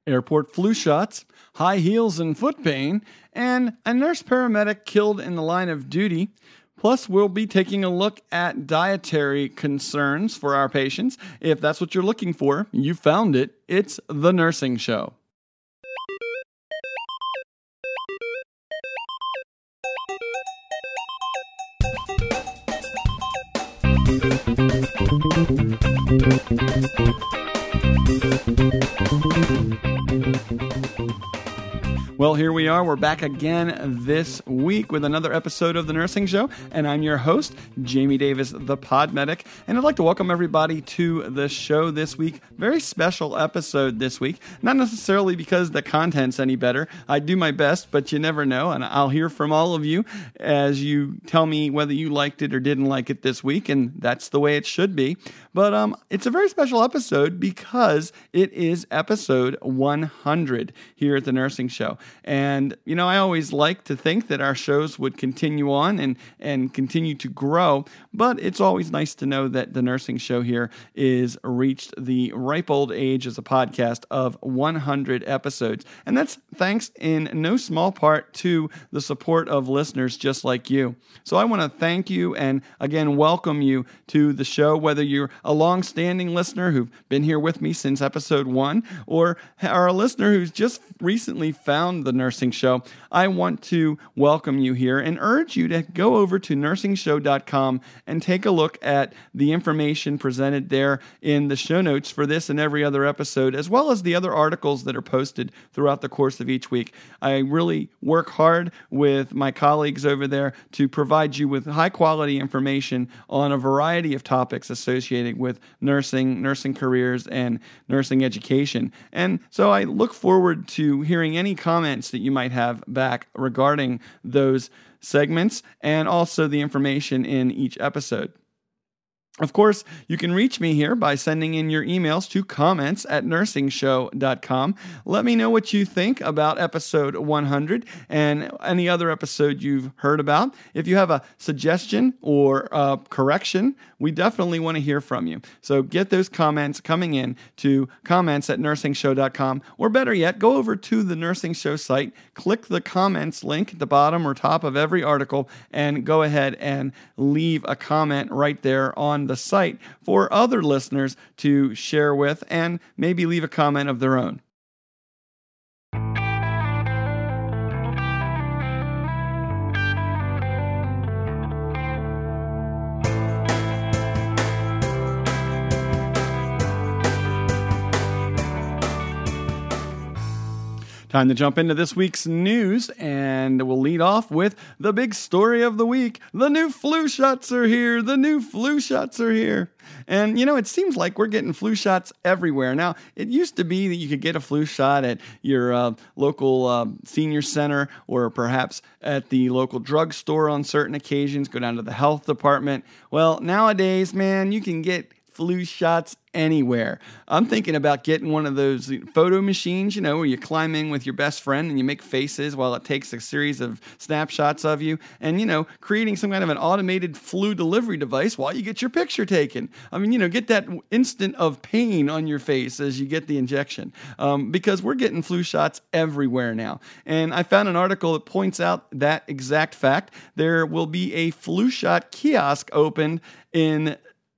airport flu shots, high heels and foot pain, and a nurse paramedic killed in the line of duty. Plus, we'll be taking a look at dietary concerns for our patients. If that's what you're looking for, you found it. It's The Nursing Show. Well, here we are. We're back again this week with another episode of The Nursing Show, and I'm your host, Jamie Davis, the Pod Medic, and I'd like to welcome everybody to the show this week. Very special episode this week, not necessarily because the content's any better. I do my best, but you never know, and I'll hear from all of you as you tell me whether you liked it or didn't like it this week, and that's the way it should be. But it's a very special episode because it is episode 100 here at The Nursing Show. And, you know, I always like to think that our shows would continue on and continue to grow, but it's always nice to know that The Nursing Show here is reached the ripe old age as a podcast of 100 episodes. And that's thanks in no small part to the support of listeners just like you. So I want to thank you and, again, welcome you to the show, whether you're a long-standing listener who've been here with me since episode 1 or are a listener who's just recently found The Nursing Show. I want to welcome you here and urge you to go over to NursingShow.com and take a look at the information presented there in the show notes for this and every other episode, as well as the other articles that are posted throughout the course of each week. I really work hard with my colleagues over there to provide you with high-quality information on a variety of topics associated with nursing careers, and nursing education. And so I look forward to hearing any comments that you might have back regarding those segments and also the information in each episode. Of course, you can reach me here by sending in your emails to comments@NursingShow.com. Let me know what you think about episode 100 and any other episode you've heard about. If you have a suggestion or a correction, we definitely want to hear from you. So get those comments coming in to comments@NursingShow.com, or better yet, go over to the Nursing Show site, click the comments link at the bottom or top of every article, and go ahead and leave a comment right there on the site for other listeners to share with and maybe leave a comment of their own. Time to jump into this week's news, and we'll lead off with the big story of the week. The new flu shots are here. The new flu shots are here. And, you know, it seems like we're getting flu shots everywhere. Now, it used to be that you could get a flu shot at your local senior center or perhaps at the local drugstore on certain occasions, go down to the health department. Well, nowadays, man, you can get flu shots anywhere. I'm thinking about getting one of those photo machines, you know, where you climb in with your best friend and you make faces while it takes a series of snapshots of you, and, you know, creating some kind of an automated flu delivery device while you get your picture taken. I mean, you know, get that instant of pain on your face as you get the injection, because we're getting flu shots everywhere now. And I found an article that points out that exact fact. There will be a flu shot kiosk opened in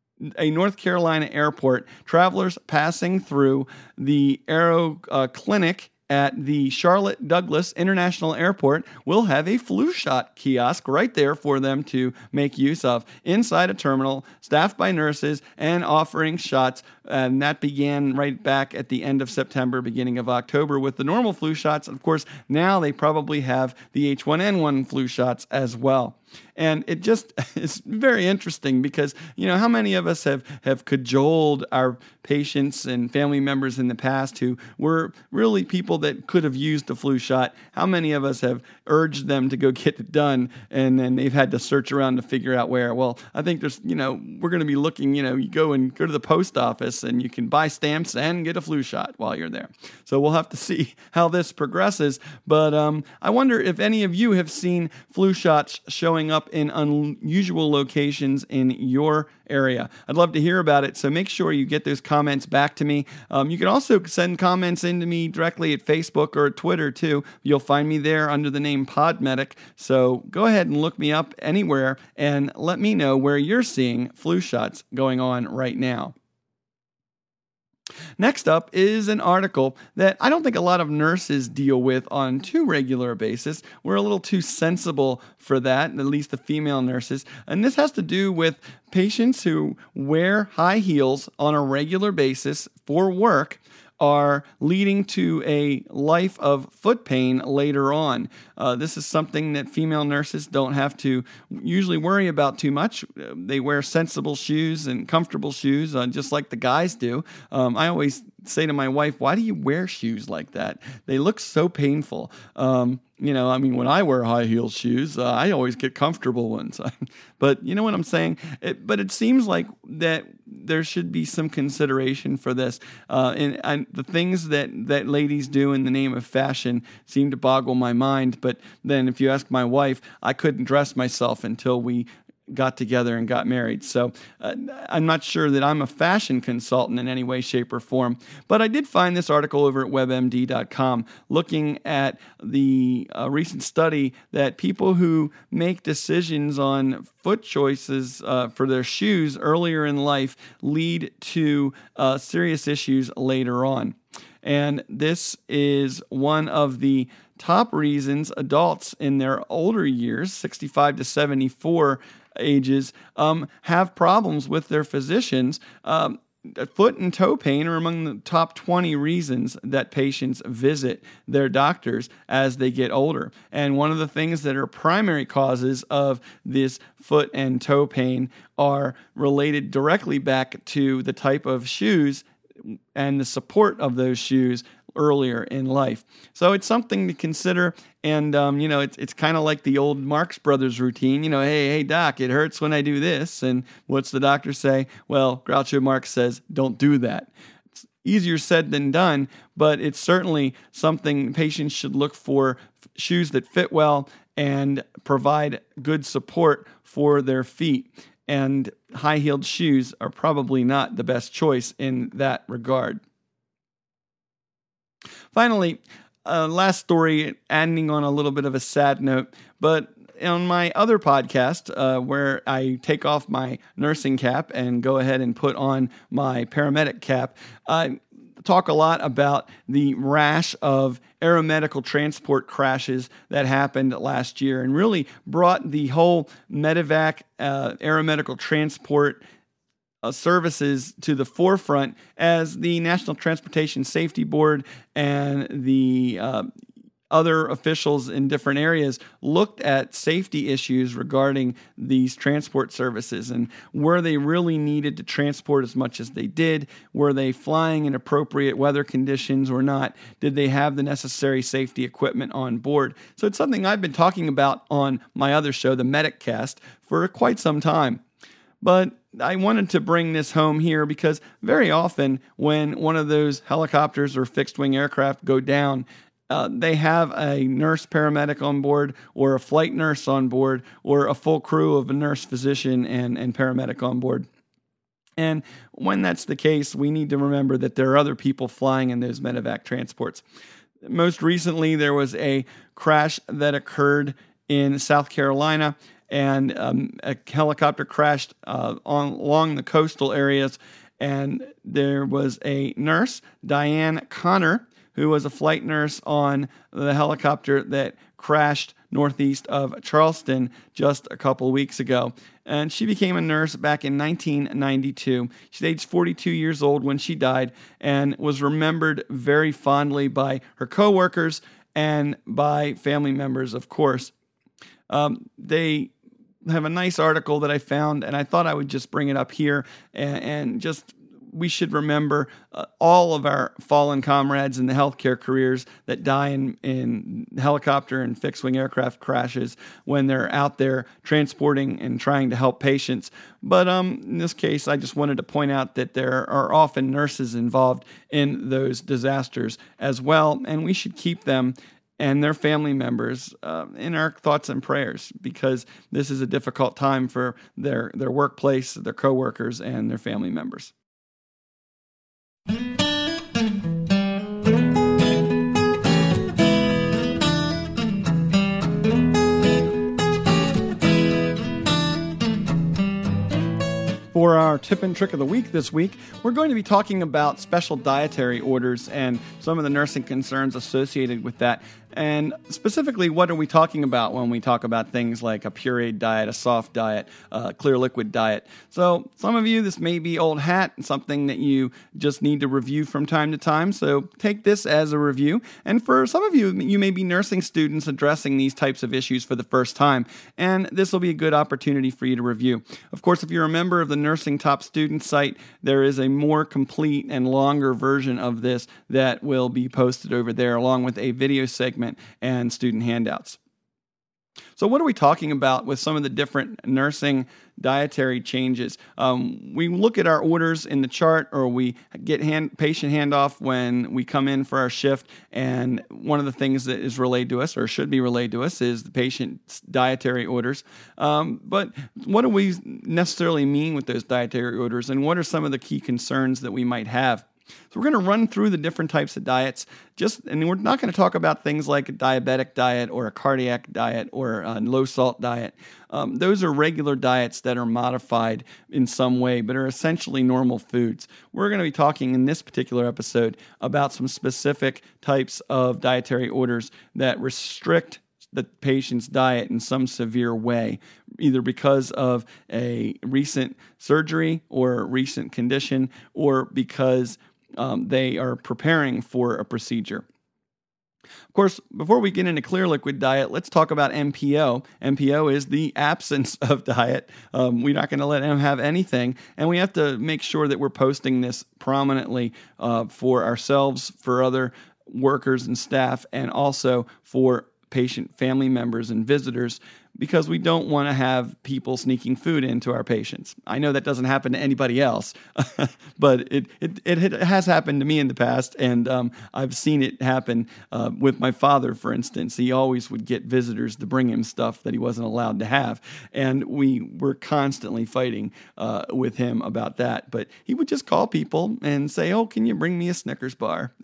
a North Carolina airport. Travelers passing through the Aero Clinic at the Charlotte Douglas International Airport will have a flu shot kiosk right there for them to make use of inside a terminal, staffed by nurses and offering shots. And that began right back at the end of September, beginning of October with the normal flu shots. Of course, now they probably have the H1N1 flu shots as well. And it just is very interesting because, you know, how many of us have cajoled our patients and family members in the past who were really people that could have used a flu shot? How many of us have urged them to go get it done and then they've had to search around to figure out where? Well, I think there's, you know, we're going to be looking, you know, you go to the post office and you can buy stamps and get a flu shot while you're there. So we'll have to see how this progresses. But I wonder if any of you have seen flu shots showing showing up in unusual locations in your area. I'd love to hear about it, so make sure you get those comments back to me. You can also send comments into me directly at Facebook or at Twitter too. You'll find me there under the name Podmedic. So go ahead and look me up anywhere and let me know where you're seeing flu shots going on right now. Next up is an article that I don't think a lot of nurses deal with on too regular a basis. We're a little too sensible for that, at least the female nurses. And this has to do with patients who wear high heels on a regular basis for work are leading to a life of foot pain later on. This is something that female nurses don't have to usually worry about too much. They wear sensible shoes and comfortable shoes, just like the guys do. I always say to my wife, why do you wear shoes like that? They look so painful. When I wear high heel shoes, I always get comfortable ones. But you know what I'm saying? But it seems like that there should be some consideration for this. And the things that ladies do in the name of fashion seem to boggle my mind. But then if you ask my wife, I couldn't dress myself until we got together and got married. So I'm not sure that I'm a fashion consultant in any way, shape, or form. But I did find this article over at WebMD.com looking at the recent study that people who make decisions on foot choices for their shoes earlier in life lead to serious issues later on. And this is one of the top reasons adults in their older years, 65 to 74 ages, have problems with their physicians. Foot and toe pain are among the top 20 reasons that patients visit their doctors as they get older. And one of the things that are primary causes of this foot and toe pain are related directly back to the type of shoes and the support of those shoes earlier in life. So it's something to consider. And, it's kind of like the old Marx Brothers routine. Hey, doc, it hurts when I do this. And what's the doctor say? Well, Groucho Marx says, don't do that. It's easier said than done, but it's certainly something patients should look for, shoes that fit well and provide good support for their feet. And high-heeled shoes are probably not the best choice in that regard. Finally, last story, ending on a little bit of a sad note, but on my other podcast, where I take off my nursing cap and go ahead and put on my paramedic cap, I talk a lot about the rash of aeromedical transport crashes that happened last year and really brought the whole medevac aeromedical transport services to the forefront as the National Transportation Safety Board and the other officials in different areas looked at safety issues regarding these transport services and were they really needed to transport as much as they did? Were they flying in appropriate weather conditions or not? Did they have the necessary safety equipment on board? So it's something I've been talking about on my other show, the Mediccast, for quite some time. But I wanted to bring this home here because very often when one of those helicopters or fixed-wing aircraft go down, they have a nurse paramedic on board or a flight nurse on board or a full crew of a nurse physician and paramedic on board. And when that's the case, we need to remember that there are other people flying in those medevac transports. Most recently, there was a crash that occurred in South Carolina, and a helicopter crashed along the coastal areas, and there was a nurse, Diane Connor, who was a flight nurse on the helicopter that crashed northeast of Charleston just a couple weeks ago. And she became a nurse back in 1992. She's aged 42 years old when she died and was remembered very fondly by her coworkers and by family members, of course. They have a nice article that I found, and I thought I would just bring it up here and just we should remember all of our fallen comrades in the healthcare careers that die in helicopter and fixed-wing aircraft crashes when they're out there transporting and trying to help patients. But in this case, I just wanted to point out that there are often nurses involved in those disasters as well, and we should keep them and their family members in our thoughts and prayers, because this is a difficult time for their workplace, their coworkers, and their family members. For our tip and trick of the week this week, we're going to be talking about special dietary orders and some of the nursing concerns associated with that. And specifically, what are we talking about when we talk about things like a pureed diet, a soft diet, a clear liquid diet? So some of you, this may be old hat, something that you just need to review from time to time. So take this as a review. And for some of you, you may be nursing students addressing these types of issues for the first time. And this will be a good opportunity for you to review. Of course, if you're a member of the Nursing Top Student site, there is a more complete and longer version of this that will be posted over there, along with a video segment and student handouts. So what are we talking about with some of the different nursing dietary changes? We look at our orders in the chart, or we get patient handoff when we come in for our shift, and one of the things that is relayed to us, or should be relayed to us, is the patient's dietary orders. But what do we necessarily mean with those dietary orders, and what are some of the key concerns that we might have? So we're going to run through the different types of diets, and we're not going to talk about things like a diabetic diet or a cardiac diet or a low-salt diet. Those are regular diets that are modified in some way, but are essentially normal foods. We're going to be talking in this particular episode about some specific types of dietary orders that restrict the patient's diet in some severe way, either because of a recent surgery or a recent condition, or because they are preparing for a procedure. Of course, before we get into clear liquid diet, let's talk about MPO. MPO is the absence of diet. We're not going to let them have anything, and we have to make sure that we're posting this prominently for ourselves, for other workers and staff, and also for patient family members and visitors, because we don't want to have people sneaking food into our patients. I know that doesn't happen to anybody else, but it has happened to me in the past, and I've seen it happen with my father, for instance. He always would get visitors to bring him stuff that he wasn't allowed to have, and we were constantly fighting with him about that. But he would just call people and say, "Oh, can you bring me a Snickers bar?"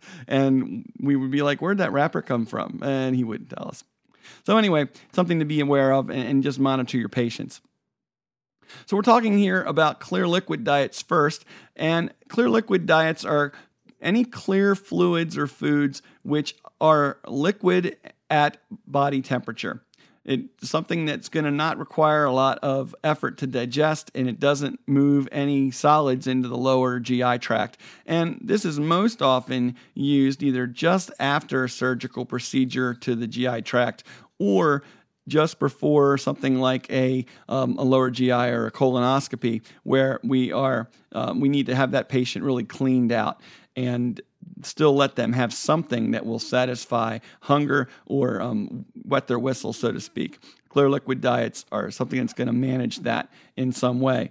And we would be like, "Where'd that wrapper come from?" And he would tell us. So anyway, something to be aware of, and just monitor your patients. So we're talking here about clear liquid diets first, and clear liquid diets are any clear fluids or foods which are liquid at body temperature. It's something that's going to not require a lot of effort to digest, and it doesn't move any solids into the lower GI tract. And this is most often used either just after a surgical procedure to the GI tract, or just before something like a lower GI or a colonoscopy, where we need to have that patient really cleaned out and still let them have something that will satisfy hunger or wet their whistle, so to speak. Clear liquid diets are something that's going to manage that in some way.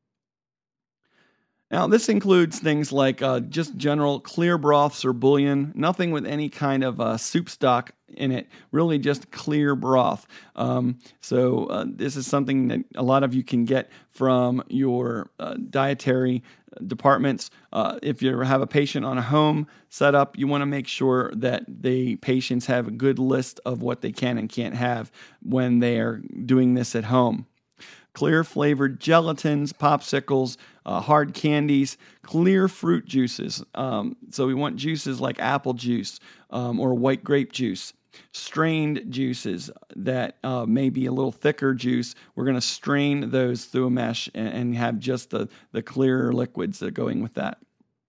Now, this includes things like just general clear broths or bouillon, nothing with any kind of soup stock in it, really just clear broth. So this is something that a lot of you can get from your dietary departments. If you have a patient on a home setup, you want to make sure that the patients have a good list of what they can and can't have when they are doing this at home. Clear flavored gelatins, popsicles, hard candies, clear fruit juices. So we want juices like apple juice or white grape juice. Strained juices that may be a little thicker juice. We're going to strain those through a mesh and have just the clear liquids that are going with that.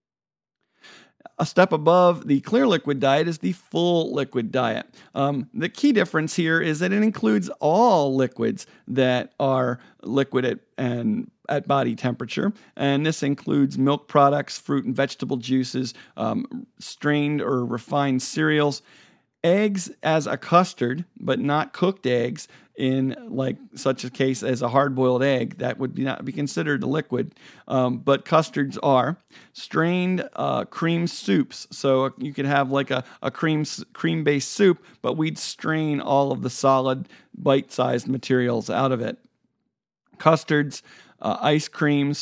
A step above the clear liquid diet is the full liquid diet. The key difference here is that it includes all liquids that are liquid at body temperature, and this includes milk products, fruit and vegetable juices, strained or refined cereals, Eggs as a custard, but not cooked eggs in like such a case as a hard-boiled egg. That would not be considered a liquid, but custards are. Strained cream soups. So you could have like a cream-based soup, but we'd strain all of the solid, bite-sized materials out of it. Custards, ice cream,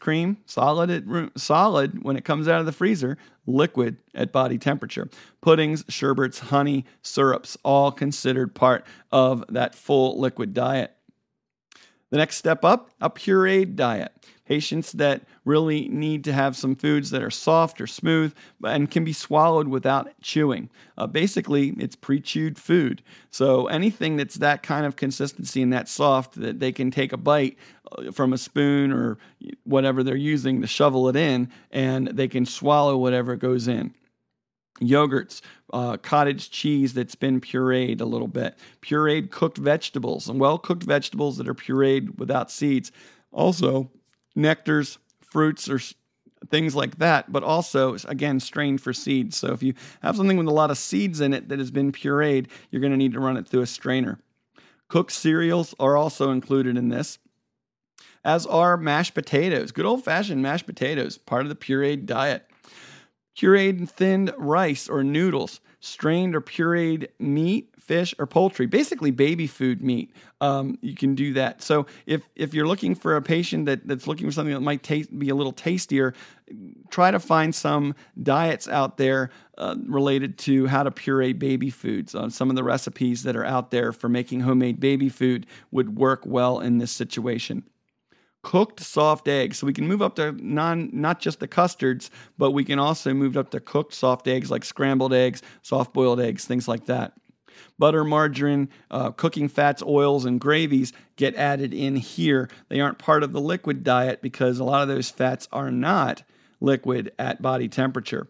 solid when it comes out of the freezer, liquid at body temperature. Puddings, sherbets, honey, syrups, all considered part of that full liquid diet. The next step up, a pureed diet. Patients that really need to have some foods that are soft or smooth and can be swallowed without chewing. Basically, it's pre-chewed food. So anything that's that kind of consistency and that soft that they can take a bite from a spoon or whatever they're using to shovel it in, and they can swallow whatever goes in. Yogurts, cottage cheese that's been pureed a little bit, pureed cooked vegetables, and well-cooked vegetables that are pureed without seeds. Also, nectars, fruits, or things like that, but also, again, strained for seeds. So if you have something with a lot of seeds in it that has been pureed, you're going to need to run it through a strainer. Cooked cereals are also included in this, as are mashed potatoes, good old-fashioned mashed potatoes, part of the pureed diet. Pureed and thinned rice or noodles, strained or pureed meat, fish, or poultry, basically baby food meat. You can do that. So if you're looking for a patient that's looking for something that might be a little tastier, try to find some diets out there related to how to puree baby foods. Some of the recipes that are out there for making homemade baby food would work well in this situation. Cooked soft eggs. So we can move up to not just the custards, but we can also move up to cooked soft eggs like scrambled eggs, soft-boiled eggs, things like that. Butter, margarine, cooking fats, oils, and gravies get added in here. They aren't part of the liquid diet because a lot of those fats are not liquid at body temperature.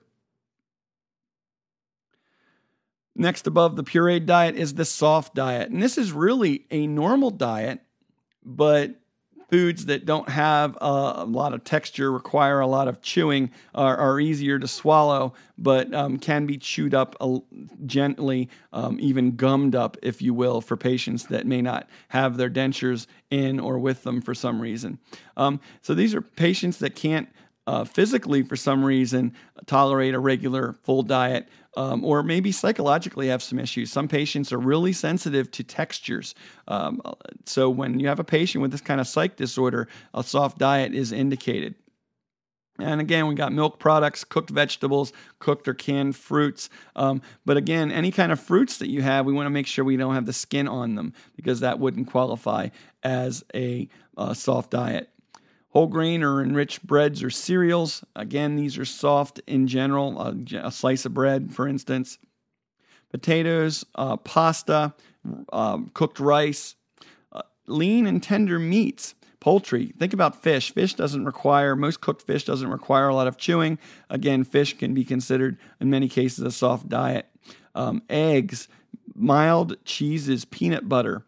Next above the pureed diet is the soft diet. And this is really a normal diet, but foods that don't have a lot of texture, require a lot of chewing, are easier to swallow, but can be chewed up gently, even gummed up, if you will, for patients that may not have their dentures in or with them for some reason. So these are patients that can't physically, for some reason, tolerate a regular full diet, or maybe psychologically have some issues. Some patients are really sensitive to textures. So when you have a patient with this kind of psych disorder, a soft diet is indicated. And again, we got milk products, cooked vegetables, cooked or canned fruits. But again, any kind of fruits that you have, we want to make sure we don't have the skin on them because that wouldn't qualify as a soft diet. Whole grain or enriched breads or cereals. Again, these are soft in general. A slice of bread, for instance. Potatoes, pasta, cooked rice, lean and tender meats. Poultry. Think about fish. Most cooked fish doesn't require a lot of chewing. Again, fish can be considered, in many cases, a soft diet. Eggs, mild cheeses, peanut butter.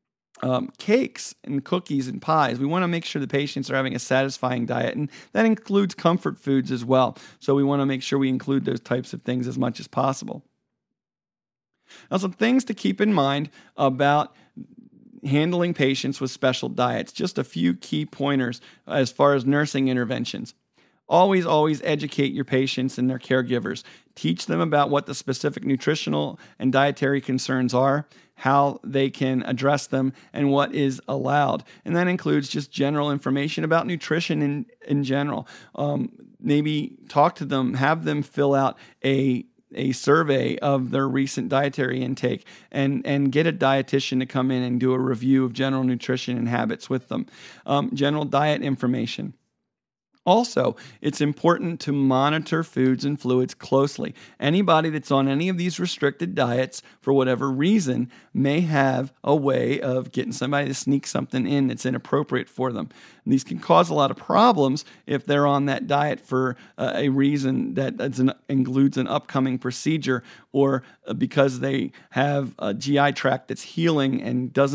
Cakes and cookies and pies. We want to make sure the patients are having a satisfying diet, and that includes comfort foods as well. So we want to make sure we include those types of things as much as possible. Now, some things to keep in mind about handling patients with special diets. Just a few key pointers as far as nursing interventions. Always educate your patients and their caregivers. Teach them about what the specific nutritional and dietary concerns are, how they can address them, and what is allowed. And that includes just general information about nutrition in general. Maybe talk to them, have them fill out a survey of their recent dietary intake and get a dietitian to come in and do a review of general nutrition and habits with them. General diet information. Also, it's important to monitor foods and fluids closely. Anybody that's on any of these restricted diets, for whatever reason, may have a way of getting somebody to sneak something in that's inappropriate for them. And these can cause a lot of problems if they're on that diet for a reason that includes an upcoming procedure, or because they have a GI tract that's healing and doesn't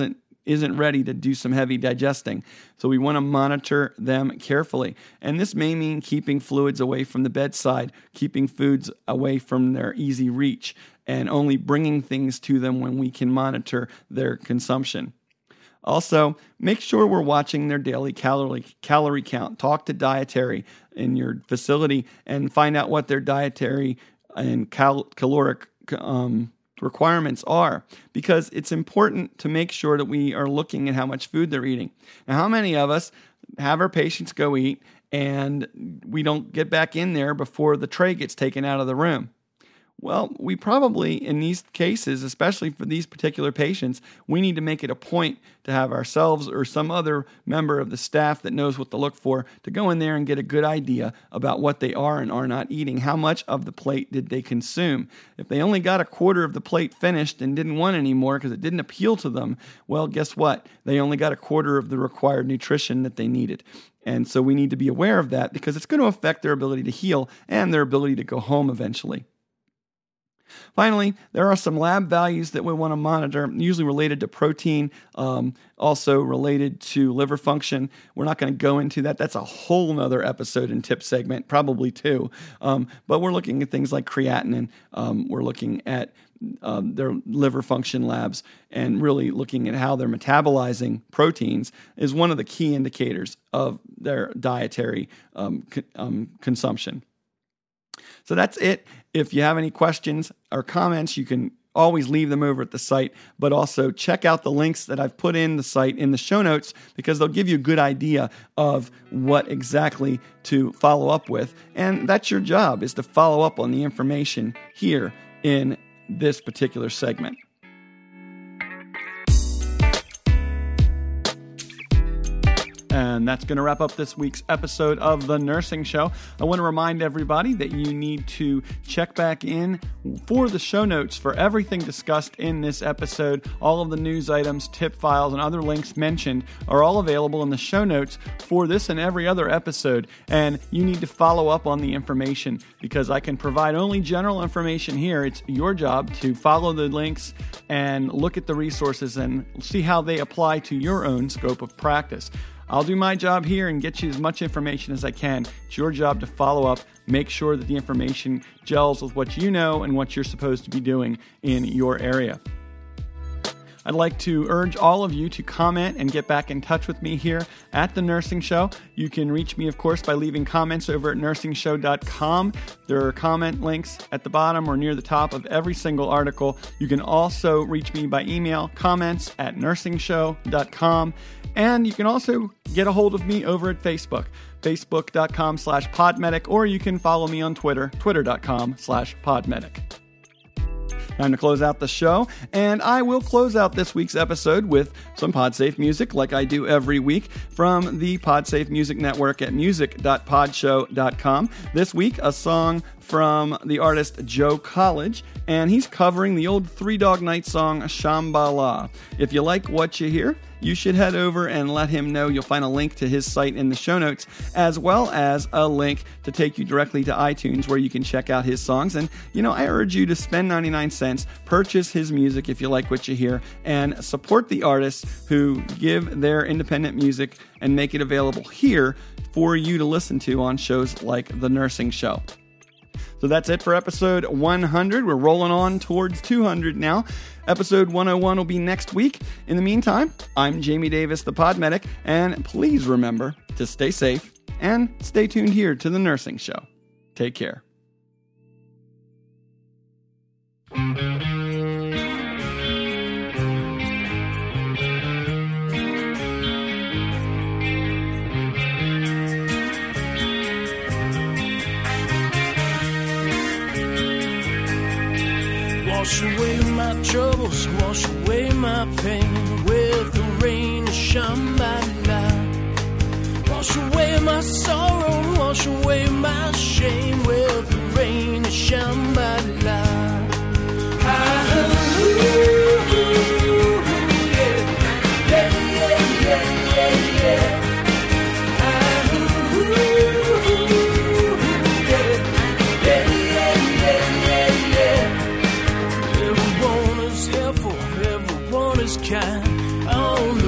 isn't ready to do some heavy digesting. So we want to monitor them carefully. And this may mean keeping fluids away from the bedside, keeping foods away from their easy reach, and only bringing things to them when we can monitor their consumption. Also, make sure we're watching their daily calorie count. Talk to dietary in your facility and find out what their dietary and caloric requirements are, because it's important to make sure that we are looking at how much food they're eating. Now, how many of us have our patients go eat and we don't get back in there before the tray gets taken out of the room? Well, we probably, in these cases, especially for these particular patients, we need to make it a point to have ourselves or some other member of the staff that knows what to look for to go in there and get a good idea about what they are and are not eating. How much of the plate did they consume? If they only got a quarter of the plate finished and didn't want any more because it didn't appeal to them, well, guess what? They only got a quarter of the required nutrition that they needed. And so we need to be aware of that because it's going to affect their ability to heal and their ability to go home eventually. Finally, there are some lab values that we want to monitor, usually related to protein, also related to liver function. We're not going to go into that. That's a whole nother episode and tip segment, probably two. But we're looking at things like creatinine. We're looking at their liver function labs and really looking at how they're metabolizing proteins is one of the key indicators of their dietary consumption. So that's it. If you have any questions or comments, you can always leave them over at the site, but also check out the links that I've put in the site in the show notes because they'll give you a good idea of what exactly to follow up with. And that's your job, is to follow up on the information here in this particular segment. And that's going to wrap up this week's episode of The Nursing Show. I want to remind everybody that you need to check back in for the show notes for everything discussed in this episode. All of the news items, tip files, and other links mentioned are all available in the show notes for this and every other episode. And you need to follow up on the information because I can provide only general information here. It's your job to follow the links and look at the resources and see how they apply to your own scope of practice. I'll do my job here and get you as much information as I can. It's your job to follow up, make sure that the information gels with what you know and what you're supposed to be doing in your area. I'd like to urge all of you to comment and get back in touch with me here at The Nursing Show. You can reach me, of course, by leaving comments over at NursingShow.com. There are comment links at the bottom or near the top of every single article. You can also reach me by email, comments at NursingShow.com. And you can also get a hold of me over at Facebook, Facebook.com/Podmedic, or you can follow me on Twitter, Twitter.com/Podmedic. Time to close out the show, and I will close out this week's episode with some PodSafe music like I do every week from the PodSafe Music Network at music.podshow.com. This week, a song from the artist Joe College, and he's covering the old Three Dog Night song, Shambhala. If you like what you hear, you should head over and let him know. You'll find a link to his site in the show notes, as well as a link to take you directly to iTunes where you can check out his songs. And, I urge you to spend 99 cents, purchase his music if you like what you hear, and support the artists who give their independent music and make it available here for you to listen to on shows like The Nursing Show. So that's it for episode 100. We're rolling on towards 200 now. Episode 101 will be next week. In the meantime, I'm Jamie Davis, the Podmedic, and please remember to stay safe and stay tuned here to The Nursing Show. Take care. Wash away my troubles, wash away my pain with the rain of Shambhala. Wash away my sorrow, wash away my shame with the rain of Shambhala. Kind. Oh,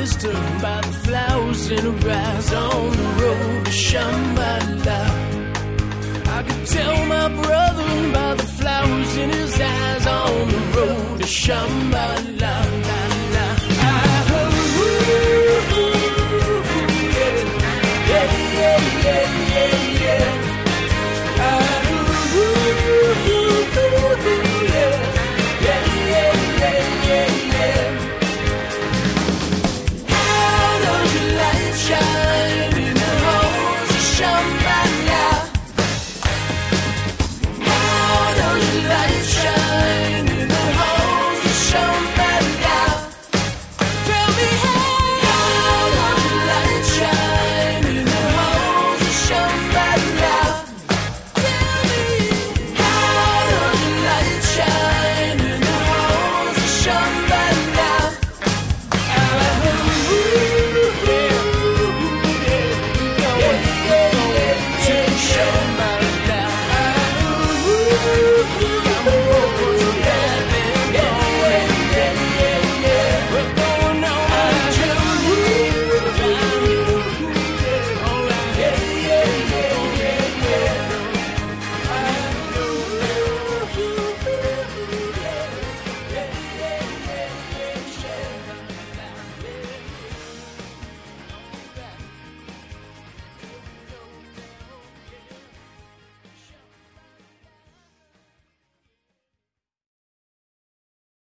sister by the flowers in her eyes on the road to Shambhala. I could tell my brother by the flowers in his eyes on the road to Shambhala. Shambhala.